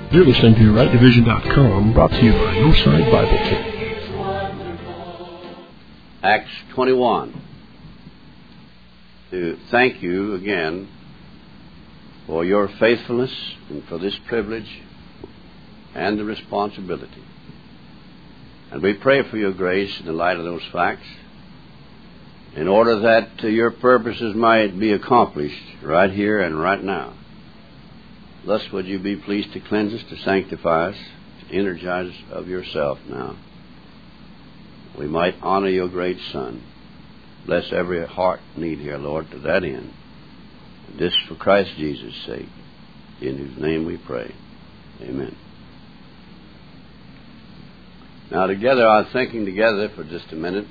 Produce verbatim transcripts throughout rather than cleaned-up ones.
You're listening to right division dot com, brought to you by Hillside Bible Church. Acts twenty-one. To thank you again for your faithfulness and for this privilege and the responsibility. And we pray for your grace in the light of those facts, in order that uh, your purposes might be accomplished right here and right now. Thus would you be pleased to cleanse us, to sanctify us, to energize us of yourself now. We might honor your great Son. Bless every heart need here, Lord, to that end. And this for Christ Jesus' sake, in whose name we pray. Amen. Now together, our thinking together for just a minute.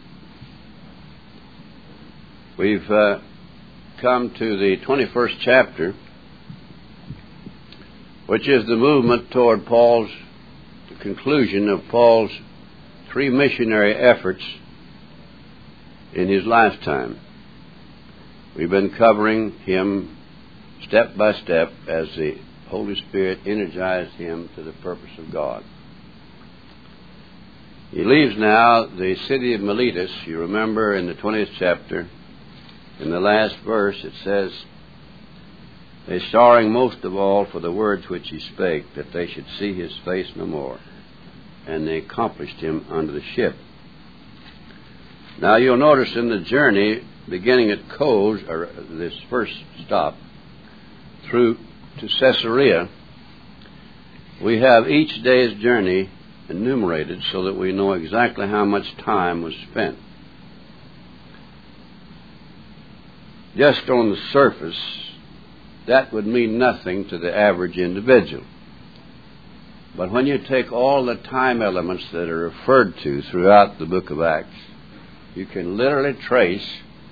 We've uh, come to the twenty-first chapter, which is the movement toward Paul's, the conclusion of Paul's three missionary efforts in his lifetime. We've been covering him step by step as the Holy Spirit energized him to the purpose of God. He leaves now the city of Miletus. You remember in the twentieth chapter, in the last verse, it says, "They sorrowing most of all for the words which he spake, that they should see his face no more. And they accomplished him unto the ship." Now you'll notice in the journey, beginning at Kos, or this first stop, through to Caesarea, we have each day's journey enumerated so that we know exactly how much time was spent. Just on the surface, that would mean nothing to the average individual. But when you take all the time elements that are referred to throughout the book of Acts, you can literally trace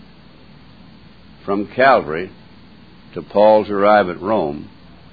from Calvary to Paul's arrival at Rome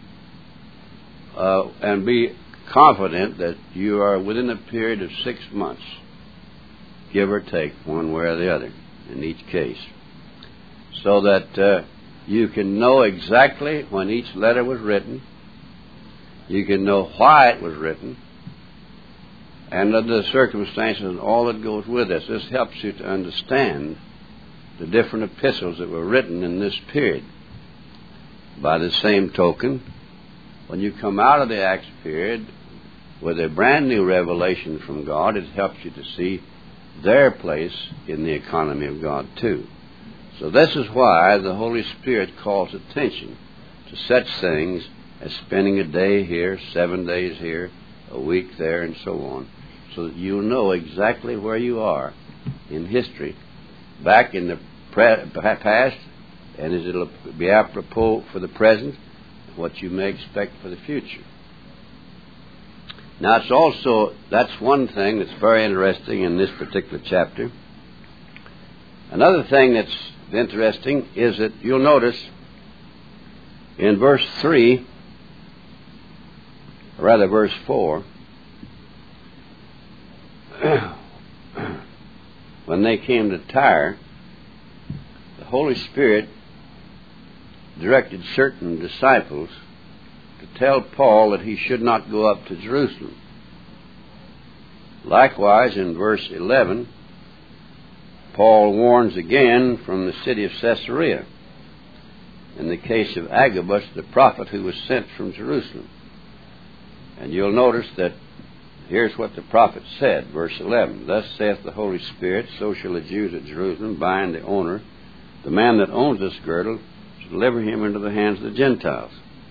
uh, and be confident that you are within a period of six months, give or take, one way or the other, in each case, so that uh, you can know exactly when each letter was written, you can know why it was written, and under the circumstances and all that goes with this. This helps you to understand the different epistles that were written in this period. By the same token, when you come out of the Acts period with a brand new revelation from God, it helps you to see their place in the economy of God too. So this is why the Holy Spirit calls attention to such things as spending a day here, seven days here, a week there, and so on, so that you know exactly where you are in history, back in the pre- past, and as it'll be apropos for the present, what you may expect for the future. Now, it's also, that's one thing that's very interesting in this particular chapter. Another thing that's interesting is that you'll notice in verse three, or rather verse four, when they came to Tyre, the Holy Spirit directed certain disciples to tell Paul that he should not go up to Jerusalem. Likewise, in verse eleven, Paul warns again from the city of Caesarea, in the case of Agabus, the prophet who was sent from Jerusalem. And you'll notice that here's what the prophet said, verse eleven. "Thus saith the Holy Spirit, so shall the Jews at Jerusalem bind the owner, the man that owns this girdle, to deliver him into the hands of the Gentiles."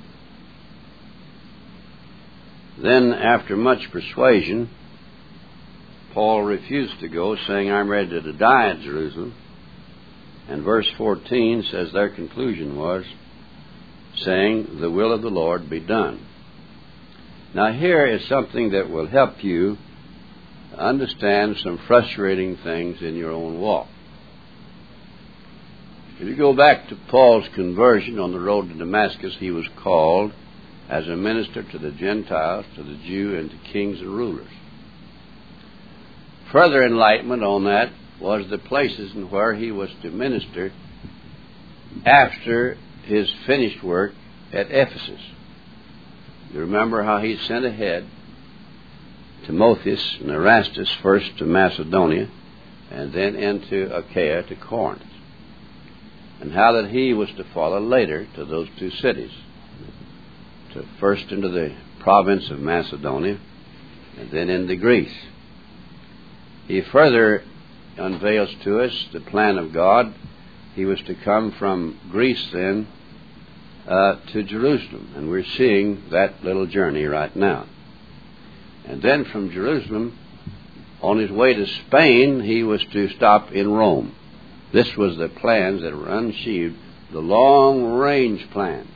Then, after much persuasion, Paul refused to go, saying, "I'm ready to die at Jerusalem." And verse fourteen says their conclusion was, saying, "The will of the Lord be done." Now here is something that will help you understand some frustrating things in your own walk. If you go back to Paul's conversion on the road to Damascus, he was called as a minister to the Gentiles, to the Jew, and to kings and rulers. Further enlightenment on that was the places in where he was to minister after his finished work at Ephesus. You remember how he sent ahead Timotheus and Erastus first to Macedonia and then into Achaia to Corinth, and how that he was to follow later to those two cities, to first into the province of Macedonia and then into Greece. He further unveils to us the plan of God. He was to come from Greece then uh, to Jerusalem, and we're seeing that little journey right now. And then from Jerusalem, on his way to Spain, he was to stop in Rome. This was the plans that were unsheathed, the long-range plans.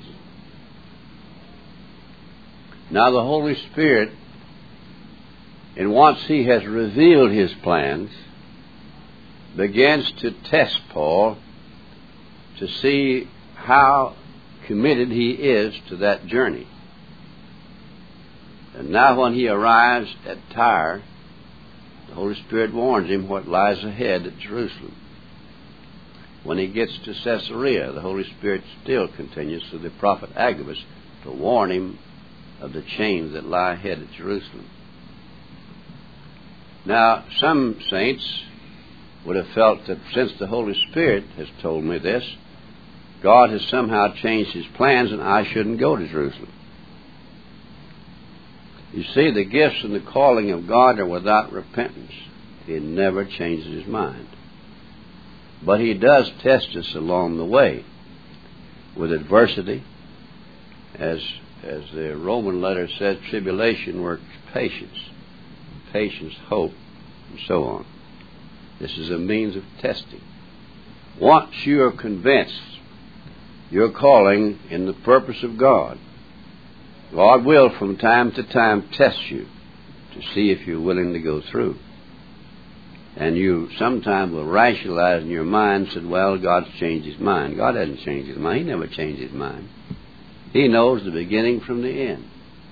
Now the Holy Spirit, and once he has revealed his plans, begins to test Paul to see how committed he is to that journey. And now when he arrives at Tyre, the Holy Spirit warns him what lies ahead at Jerusalem. When he gets to Caesarea, the Holy Spirit still continues through the prophet Agabus to warn him of the chains that lie ahead at Jerusalem. Now, some saints would have felt that since the Holy Spirit has told me this, God has somehow changed his plans and I shouldn't go to Jerusalem. You see, the gifts and the calling of God are without repentance. He never changes his mind. But he does test us along the way with adversity. As, as the Roman letter says, tribulation works patience, patience, hope, and so on. This is a means of testing. Once you are convinced you're calling in the purpose of God, God will from time to time test you to see if you're willing to go through. And you sometimes will rationalize in your mind, said, well, God's changed his mind. God hasn't changed his mind. He never changed his mind. He knows the beginning from the end.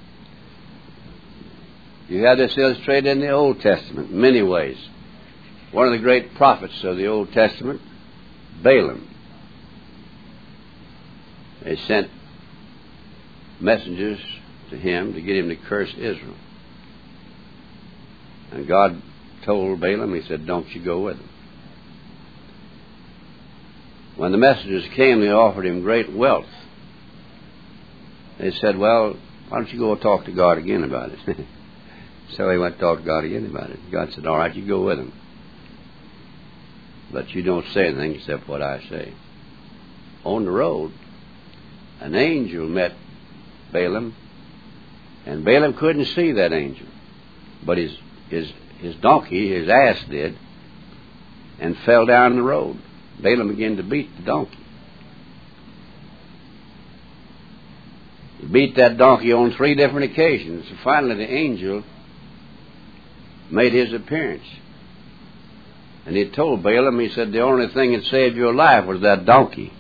You have this illustrated in the Old Testament in many ways. One of the great prophets of the Old Testament, Balaam. They sent messengers to him to get him to curse Israel. And God told Balaam, he said, don't you go with them. When the messengers came, they offered him great wealth. They said, well, why don't you go talk to God again about it? So he went to talk to God again about it. God said, all right, you go with him. But you don't say anything except what I say. On the road, an angel met Balaam, and Balaam couldn't see that angel. But his his his donkey, his ass did, and fell down the road. Balaam began to beat the donkey. He beat that donkey on three different occasions. And finally the angel made his appearance. And he told Balaam, he said, the only thing that saved your life was that donkey.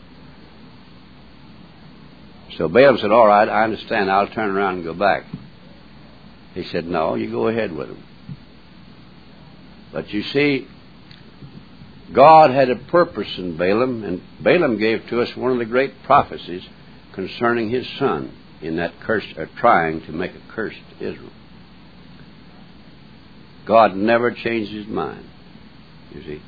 So Balaam said, all right, I understand. I'll turn around and go back. He said, no, you go ahead with him. But you see, God had a purpose in Balaam, and Balaam gave to us one of the great prophecies concerning his son in that curse, or trying to make a curse to Israel. God never changed his mind, you see.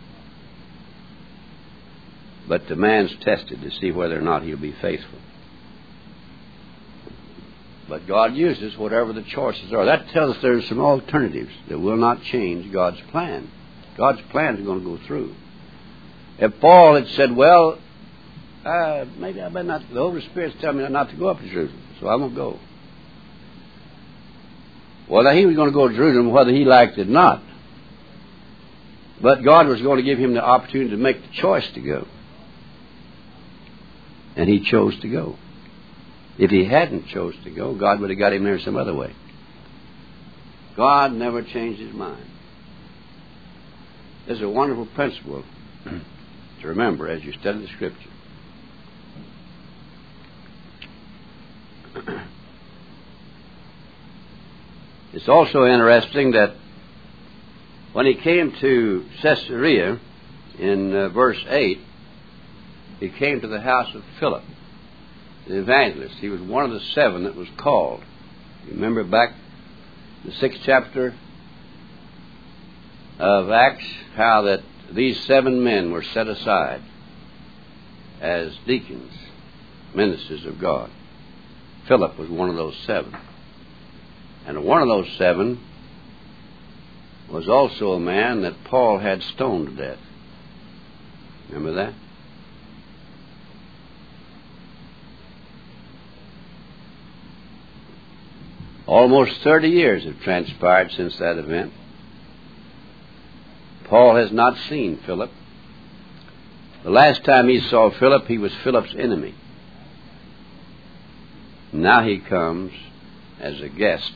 But the man's tested to see whether or not he'll be faithful. But God uses whatever the choices are. That tells us there's some alternatives that will not change God's plan. God's plan is going to go through. If Paul had said, well, uh, maybe I better not, the Holy Spirit's telling me not to go up to Jerusalem, so I'm going to go. Well, now he was going to go to Jerusalem whether he liked it or not. But God was going to give him the opportunity to make the choice to go. And he chose to go. If he hadn't chose to go, God would have got him there some other way. God never changed his mind. This is a wonderful principle to remember as you study the Scripture. It's also interesting that when he came to Caesarea, in uh, verse eight, he came to the house of Philip, the evangelist. He was one of the seven that was called. Remember back the sixth chapter of Acts, how that these seven men were set aside as deacons, ministers of God. Philip was one of those seven. And one of those seven was also a man that Paul had stoned to death. Remember that? Almost thirty years have transpired since that event. Paul has not seen Philip. The last time he saw Philip, he was Philip's enemy. Now he comes as a guest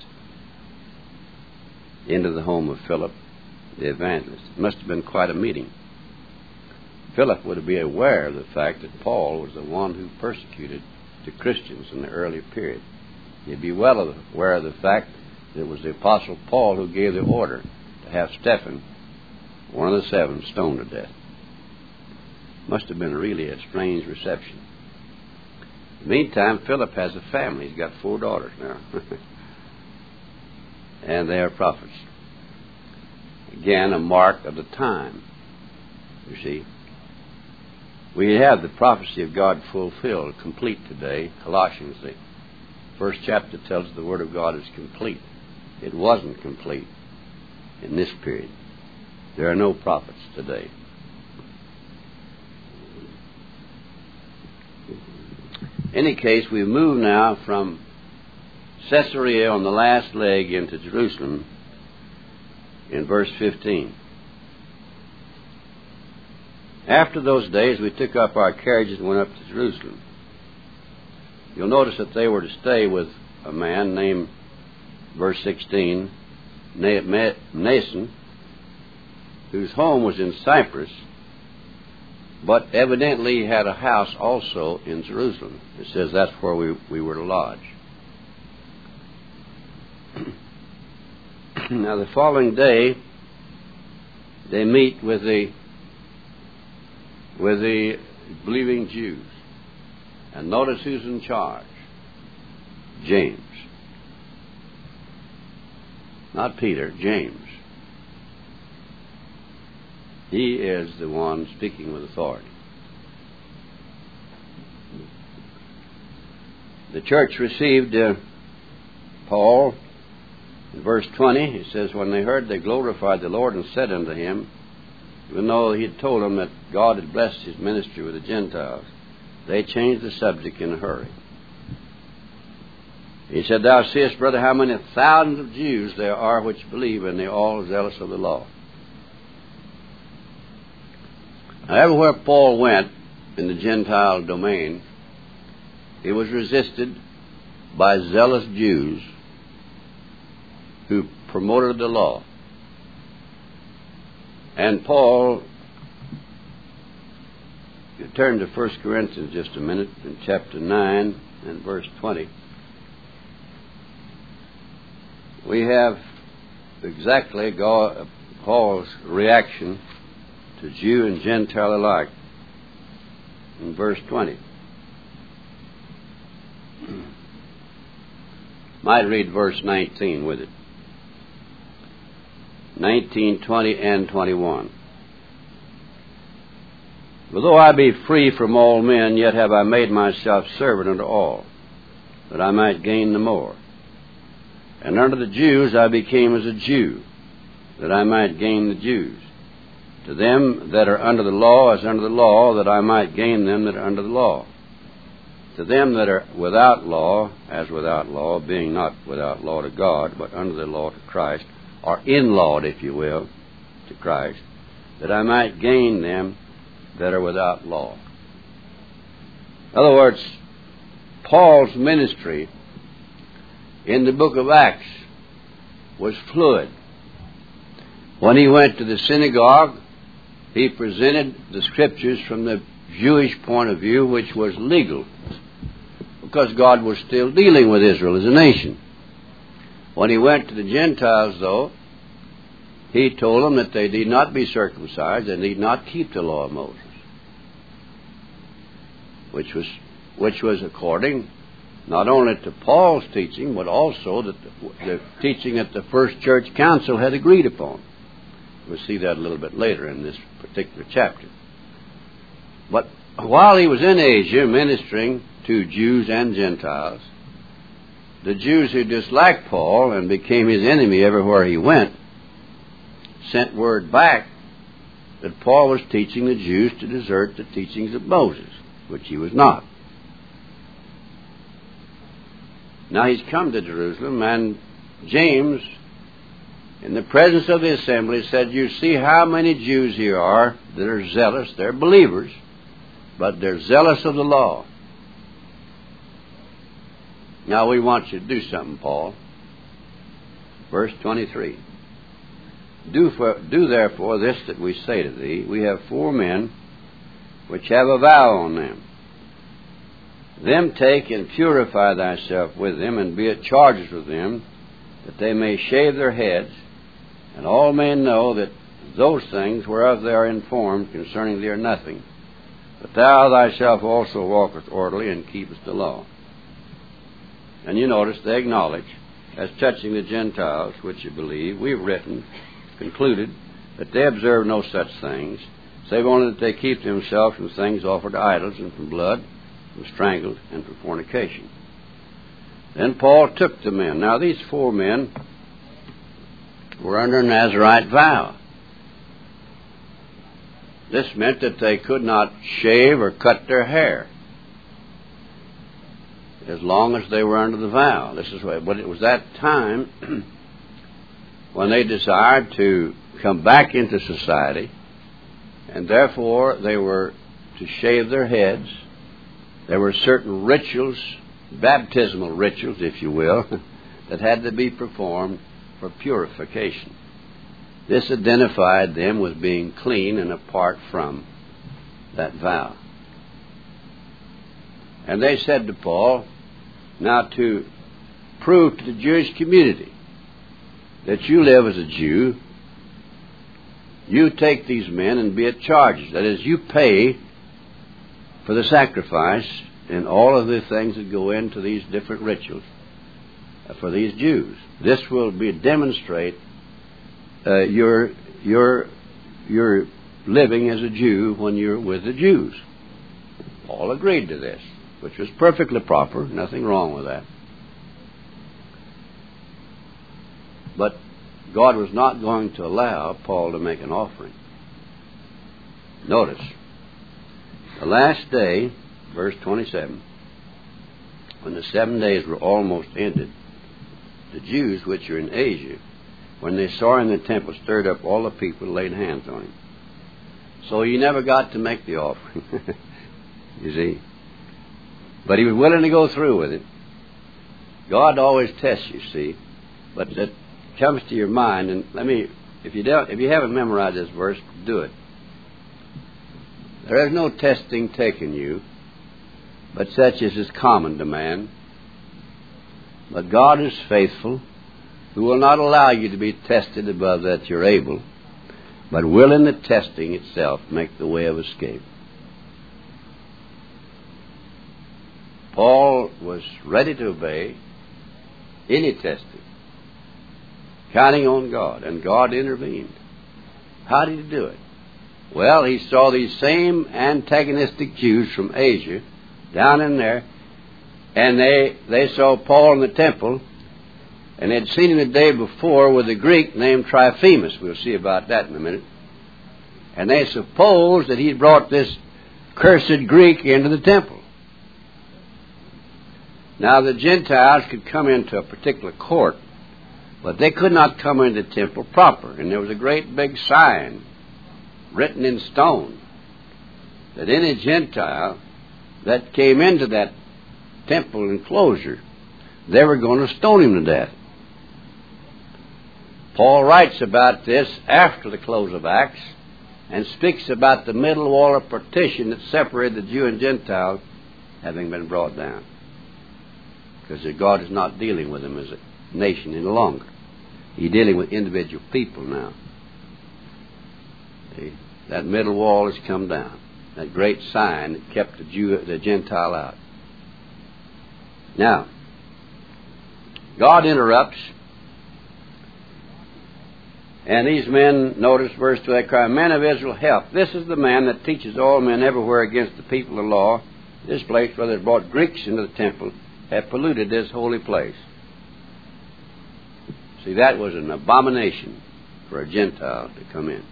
into the home of Philip, the evangelist. It must have been quite a meeting. Philip would be aware of the fact that Paul was the one who persecuted the Christians in the early period. He'd be well aware of the fact that it was the Apostle Paul who gave the order to have Stephen, one of the seven, stoned to death. Must have been really a strange reception. In the meantime, Philip has a family. He's got four daughters now. And they are prophets. Again, a mark of the time, you see. We have the prophecy of God fulfilled, complete today. Colossians, the first chapter tells us the Word of God is complete. It wasn't complete in this period. There are no prophets today. In any case, we move now from Caesarea on the last leg into Jerusalem in verse fifteen. After those days, we took up our carriages and went up to Jerusalem. You'll notice that they were to stay with a man named, verse sixteen, Mnason, whose home was in Cyprus, but evidently he had a house also in Jerusalem. It says that's where we, we were to lodge. Now the following day, they meet with the with the believing Jews. And notice who's in charge. James. Not Peter, James. He is the one speaking with authority. The church received uh, Paul. In verse twenty, he says, when they heard, they glorified the Lord and said unto him, even though he had told them that God had blessed his ministry with the Gentiles, they changed the subject in a hurry. He said, thou seest, brother, how many thousands of Jews there are which believe, and they are all zealous of the law. Now, everywhere Paul went in the Gentile domain, he was resisted by zealous Jews who promoted the law. And Paul, you turn to First Corinthians just a minute, in chapter nine and verse twenty. We have exactly God, Paul's reaction to Jew and Gentile alike in verse twenty. Might read verse nineteen with it. nineteen, twenty, and twenty-one. For though I be free from all men, yet have I made myself servant unto all, that I might gain the more. And unto the Jews I became as a Jew, that I might gain the Jews. To them that are under the law as under the law, that I might gain them that are under the law. To them that are without law as without law, being not without law to God, but under the law to Christ, or in-lawed, if you will, to Christ, that I might gain them that are without law. In other words, Paul's ministry in the book of Acts was fluid. When he went to the synagogue, he presented the Scriptures from the Jewish point of view, which was legal, because God was still dealing with Israel as a nation. When he went to the Gentiles, though, he told them that they need not be circumcised, they need not keep the law of Moses, which was which was according not only to Paul's teaching, but also that the, the teaching that the first church council had agreed upon. We'll see that a little bit later in this particular chapter. But while he was in Asia ministering to Jews and Gentiles, the Jews who disliked Paul and became his enemy everywhere he went sent word back that Paul was teaching the Jews to desert the teachings of Moses, which he was not. Now he's come to Jerusalem, and James, in the presence of the assembly, said, "You see how many Jews here are that are zealous. They're believers, but they're zealous of the law. Now we want you to do something, Paul." Verse twenty-three. Do, for, do therefore this that we say to thee. We have four men which have a vow on them. Them take and purify thyself with them, and be at charges with them, that they may shave their heads, and all men know that those things whereof they are informed concerning thee are nothing. But thou thyself also walkest orderly, and keepest the law. And you notice they acknowledge, as touching the Gentiles, which you believe, we've written, concluded, that they observe no such things, save only that they keep themselves from things offered to idols, and from blood, from strangled, and from fornication. Then Paul took the men. Now these four men were under a Nazirite vow. This meant that they could not shave or cut their hair as long as they were under the vow. This is what, but it was that time when they desired to come back into society, and therefore they were to shave their heads. There were certain rituals, baptismal rituals, if you will, that had to be performed for purification. This identified them with being clean and apart from that vow. And they said to Paul, now to prove to the Jewish community that you live as a Jew, you take these men and be at charges. That is, you pay for the sacrifice and all of the things that go into these different rituals for these Jews. This will be demonstrate uh, your your your living as a Jew when you're with the Jews. Paul agreed to this, which was perfectly proper, nothing wrong with that. But God was not going to allow Paul to make an offering. Notice, the last day, verse twenty-seven, when the seven days were almost ended, the Jews which are in Asia, when they saw him in the temple, stirred up all the people and laid hands on him. So he never got to make the offering, you see. But he was willing to go through with it. God always tests you, see. But that comes to your mind, and let me, if you don't, if you haven't memorized this verse, do it. There is no testing taken you, but such as is common to man. But God is faithful, who will not allow you to be tested above that you're able, but will in the testing itself make the way of escape. Paul was ready to obey any testing, counting on God, and God intervened. How did he do it? Well, he saw these same antagonistic Jews from Asia down in there, and they, they saw Paul in the temple, and they'd seen him the day before with a Greek named Trophimus. We'll see about that in a minute. And they supposed that he'd brought this cursed Greek into the temple. Now, the Gentiles could come into a particular court, but they could not come into the temple proper. And there was a great big sign written in stone that any Gentile that came into that temple enclosure, they were going to stone him to death. Paul writes about this after the close of Acts and speaks about the middle wall of partition that separated the Jew and Gentile having been brought down. Because God is not dealing with them as a nation any longer. He's dealing with individual people now. See? That middle wall has come down. That great sign that kept the Jew, the Gentile out. Now, God interrupts, and these men, notice verse two, they cry, Men of Israel, help. This is the man that teaches all men everywhere against the people of law. This place, where they brought Greeks into the temple, have polluted this holy place. See, that was an abomination for a Gentile to come in.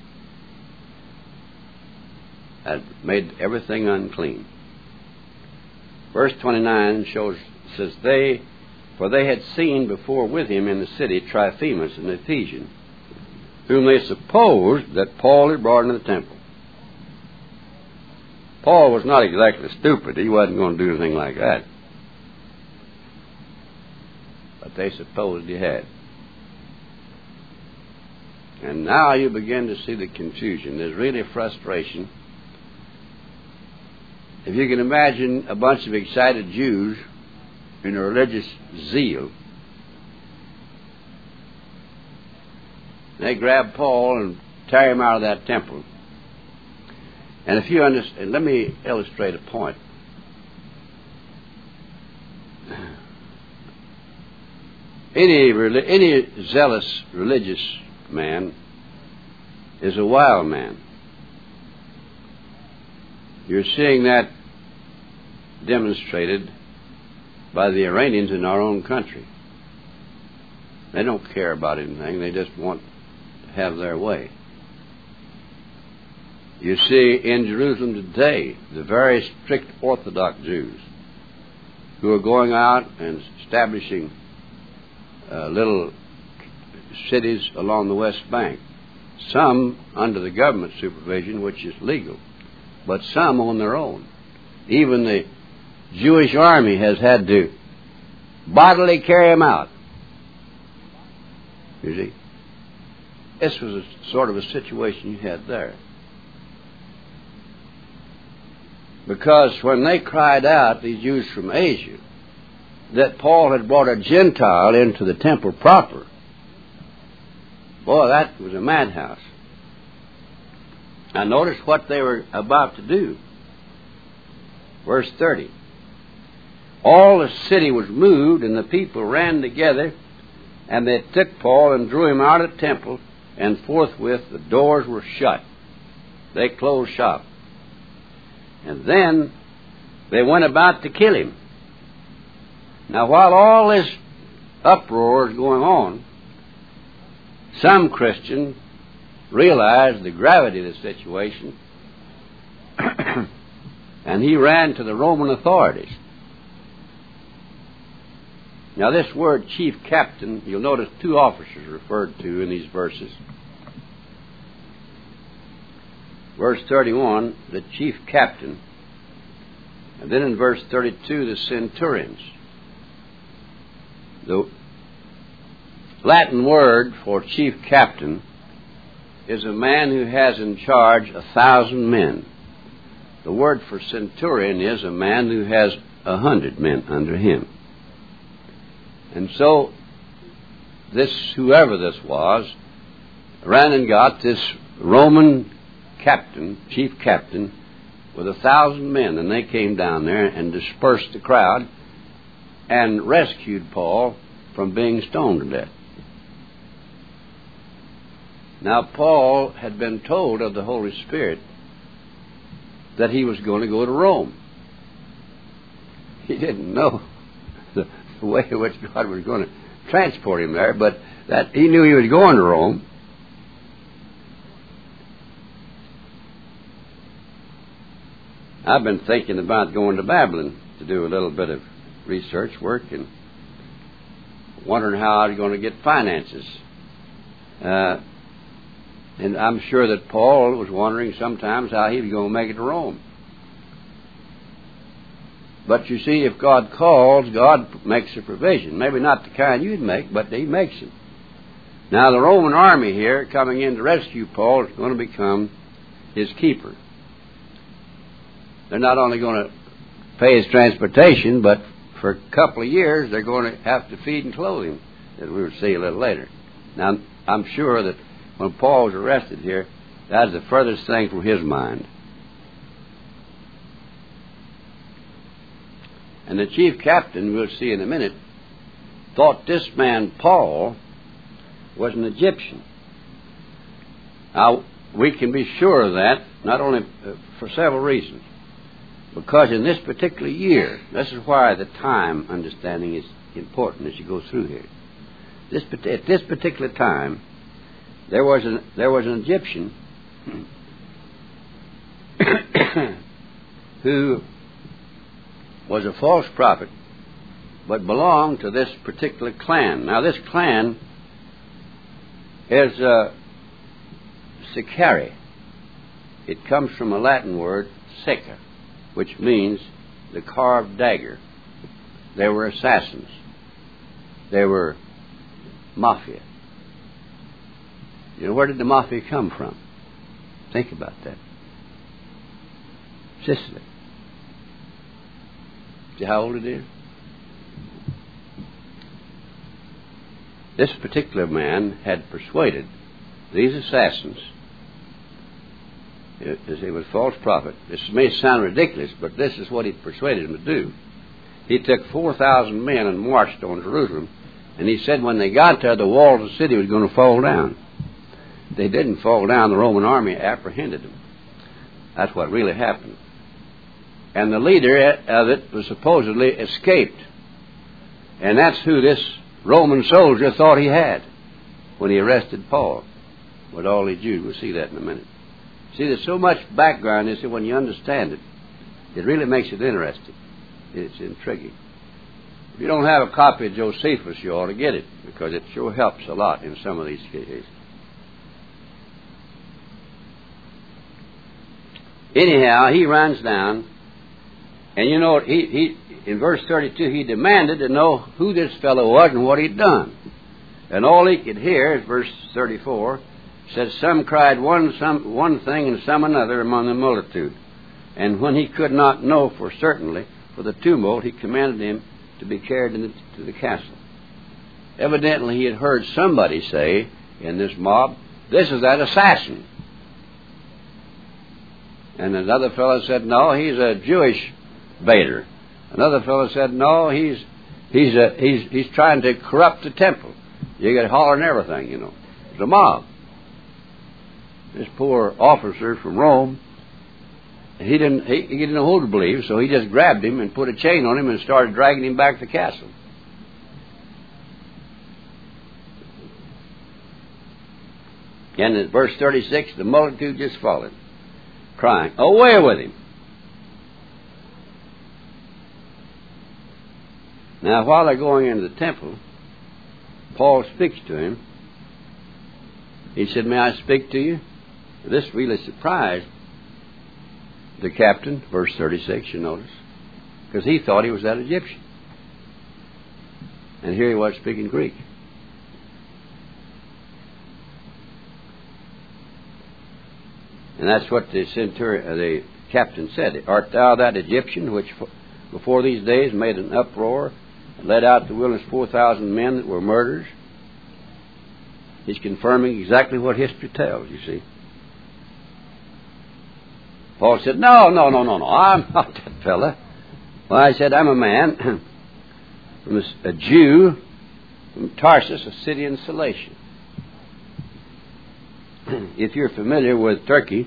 That made everything unclean. Verse twenty-nine shows, says, they, for they had seen before with him in the city Trophimus, an Ephesian, whom they supposed that Paul had brought into the temple. Paul was not exactly stupid. He wasn't going to do anything like that. But they supposed he had. And now you begin to see the confusion. There's really frustration. If you can imagine a bunch of excited Jews in a religious zeal, they grab Paul and tear him out of that temple. And if you understand, let me illustrate a point. Any any zealous religious man is a wild man. You're seeing that demonstrated by the Iranians in our own country. They don't care about anything. They just want to have their way. You see in Jerusalem today the very strict Orthodox Jews who are going out and establishing uh, little cities along the West Bank. Some under the government supervision, which is legal, but some on their own. Even the Jewish army has had to bodily carry them out. You see? This was a sort of a situation you had there. Because when they cried out, these Jews from Asia, that Paul had brought a Gentile into the temple proper, boy, that was a madhouse. Now notice what they were about to do. Verse thirty. All the city was moved, and the people ran together, and they took Paul and drew him out of the temple, and forthwith the doors were shut. They closed shop. And then they went about to kill him. Now, while all this uproar is going on, some Christian realized the gravity of the situation, and he ran to the Roman authorities. Now, this word chief captain, you'll notice two officers referred to in these verses. Verse thirty-one, the chief captain. And then in verse thirty-two, the centurions. The Latin word for chief captain is a man who has in charge a thousand men. The word for centurion is a man who has a hundred men under him. And so, this, whoever this was, ran and got this Roman captain, chief captain, with a thousand men, and they came down there and dispersed the crowd and rescued Paul from being stoned to death. Now, Paul had been told of the Holy Spirit that he was going to go to Rome. He didn't know the, the way in which God was going to transport him there, but that he knew he was going to Rome. I've been thinking about going to Babylon to do a little bit of research work and wondering how I was going to get finances. Uh, and I'm sure that Paul was wondering sometimes how he was going to make it to Rome. But you see, if God calls, God makes a provision. Maybe not the kind you'd make, but he makes it. Now, the Roman army here coming in to rescue Paul is going to become his keeper. They're not only going to pay his transportation, but for a couple of years they're going to have to feed and clothe him, as we will see a little later. Now, I'm sure that when Paul was arrested here, that was the furthest thing from his mind. And the chief captain, we'll see in a minute, thought this man Paul was an Egyptian. Now, we can be sure of that, not only uh, for several reasons. Because in this particular year, this is why the time understanding is important as you go through here. This, at this particular time, there was an, there was an Egyptian who was a false prophet, but belonged to this particular clan. Now, this clan is uh, Sicarii. It comes from a Latin word, seca, which means the carved dagger. They were assassins. They were mafia. You know, where did the mafia come from? Think about that. Sicily. See how old it is? This particular man had persuaded these assassins, as he was a false prophet. This may sound ridiculous, but this is what he persuaded them to do. He took four thousand men and marched on Jerusalem, and he said when they got there, the walls of the city was going to fall down. They didn't fall down. The Roman army apprehended them. That's what really happened. And the leader of it was supposedly escaped. And that's who this Roman soldier thought he had when he arrested Paul with all the Jews. We'll see that in a minute. See, there's so much background in this that when you understand it, it really makes it interesting. It's intriguing. If you don't have a copy of Josephus, you ought to get it, because it sure helps a lot in some of these cases. Anyhow, he runs down, and you know, he, he in verse thirty-two, he demanded to know who this fellow was and what he'd done. And all he could hear, is verse thirty-four, says, some cried one, some, one thing and some another among the multitude. And when he could not know for certainly, for the tumult, he commanded him to be carried in the, to the castle. Evidently, he had heard somebody say in this mob, this is that assassin. And another fellow said, no, he's a Jewish baiter. Another fellow said, no, he's he's a, he's he's trying to corrupt the temple. You get hollering everything, you know. It's a mob. This poor officer from Rome, he didn't he, he didn't know who to believe, so he just grabbed him and put a chain on him and started dragging him back to the castle. And in verse thirty-six, the multitude just followed, crying, away with him. Now, while they're going into the temple, Paul speaks to him. He said, may I speak to you? This really surprised the captain, verse thirty-six, you notice, because he thought he was that Egyptian. And here he was speaking Greek. And that's what the centurion, uh, the captain said. Art thou that Egyptian which before these days made an uproar and led out the wilderness four thousand men that were murderers? He's confirming exactly what history tells, you see. Paul said, no, no, no, no, no, I'm not that fella. Well, I said, I'm a man, from a, a Jew from Tarsus, a city in Cilicia. If you're familiar with Turkey,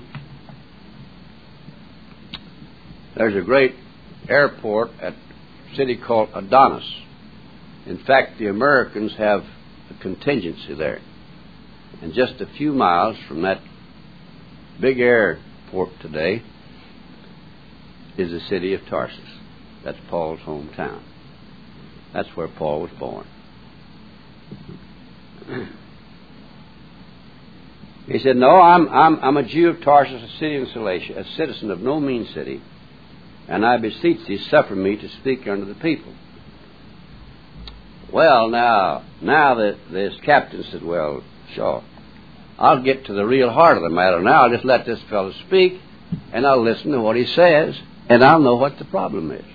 there's a great airport at a city called Adonis. In fact, the Americans have a contingency there. And just a few miles from that big airport today is the city of Tarsus. That's Paul's hometown. That's where Paul was born. He said, no, I'm, I'm, I'm a Jew of Tarsus, a city in Cilicia, a citizen of no mean city, and I beseech thee, suffer me to speak unto the people. Well, now, now that this captain said, well, sure, I'll get to the real heart of the matter now. I'll just let this fellow speak, and I'll listen to what he says, and I'll know what the problem is.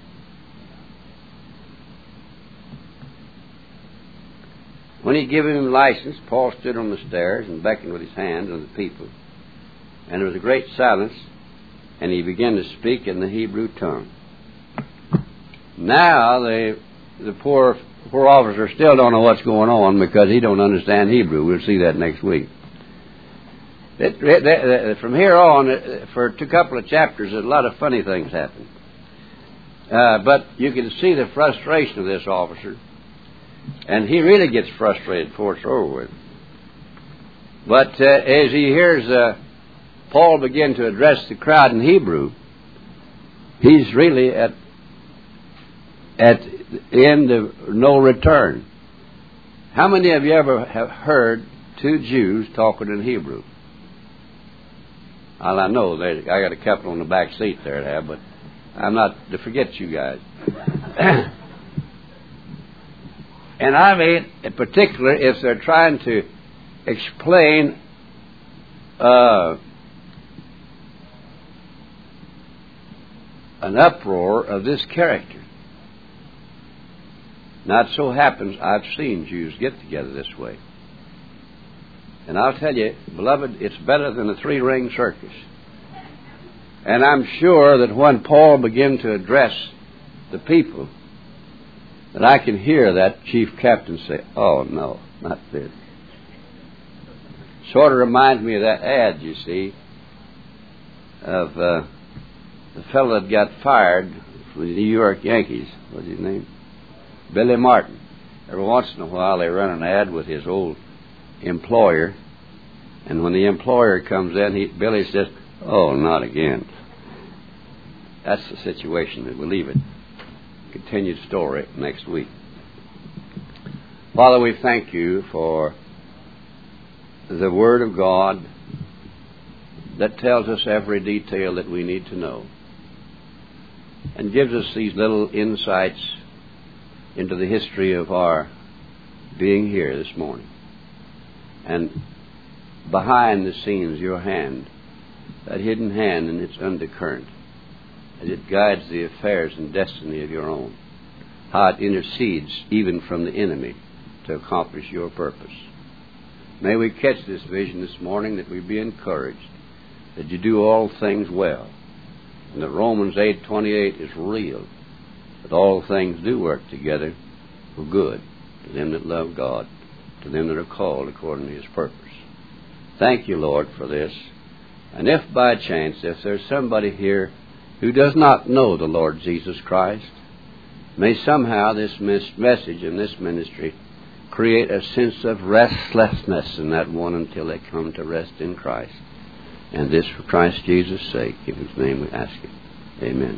When he gave him license, Paul stood on the stairs and beckoned with his hand to the people. And there was a great silence, and he began to speak in the Hebrew tongue. Now the the poor poor officer still don't know what's going on because he don't understand Hebrew. We'll see that next week. It, it, it, from here on, for a couple of chapters, a lot of funny things happen. Uh, but you can see the frustration of this officer, and he really gets frustrated before it's over with. But uh, as he hears uh, Paul begin to address the crowd in Hebrew, he's really at at the end of no return. How many of you ever have heard two Jews talking in Hebrew? Well, I know they, I got a couple on the back seat there to have, but I'm not to forget you guys. And I mean, in particular, if they're trying to explain uh, an uproar of this character. Now, it so happens I've seen Jews get together this way. And I'll tell you, beloved, it's better than a three-ring circus. And I'm sure that when Paul began to address the people, that I can hear that chief captain say, "Oh, no, not this." Sort of reminds me of that ad, you see, of uh, the fellow that got fired from the New York Yankees. What's his name? Billy Martin. Every once in a while they run an ad with his old employer, and when the employer comes in, he, Billy says, "Oh, not again." That's the situation. We'll leave it. Continued story next week. Father, we thank you for the Word of God that tells us every detail that we need to know and gives us these little insights into the history of our being here this morning. And behind the scenes, your hand, that hidden hand in its undercurrent, as it guides the affairs and destiny of your own, how it intercedes even from the enemy to accomplish your purpose. May we catch this vision this morning, that we be encouraged, that you do all things well, and that Romans eight twenty-eight is real, that all things do work together for good to them that love God, to them that are called according to his purpose. Thank you, Lord, for this. And if by chance, if there's somebody here who does not know the Lord Jesus Christ, may somehow this message and this ministry create a sense of restlessness in that one until they come to rest in Christ. And this for Christ Jesus' sake. In his name we ask it. Amen.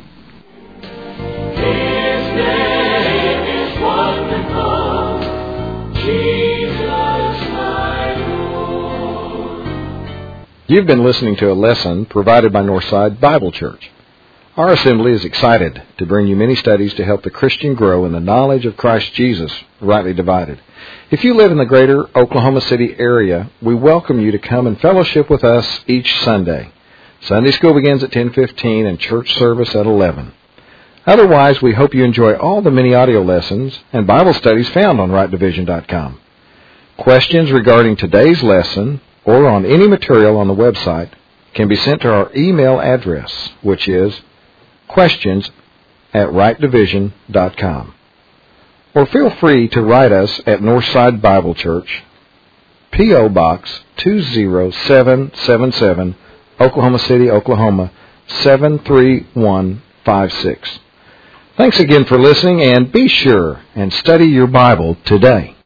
His name is wonderful, Jesus my Lord. You've been listening to a lesson provided by Northside Bible Church. Our assembly is excited to bring you many studies to help the Christian grow in the knowledge of Christ Jesus, rightly divided. If you live in the greater Oklahoma City area, we welcome you to come and fellowship with us each Sunday. Sunday school begins at ten fifteen and church service at eleven. Otherwise, we hope you enjoy all the many audio lessons and Bible studies found on right division dot com. Questions regarding today's lesson or on any material on the website can be sent to our email address, which is questions at right division dot com. Or feel free to write us at Northside Bible Church, P O. Box two zero seven seven seven, Oklahoma City, Oklahoma seven three one five six. Thanks again for listening, and be sure and study your Bible today.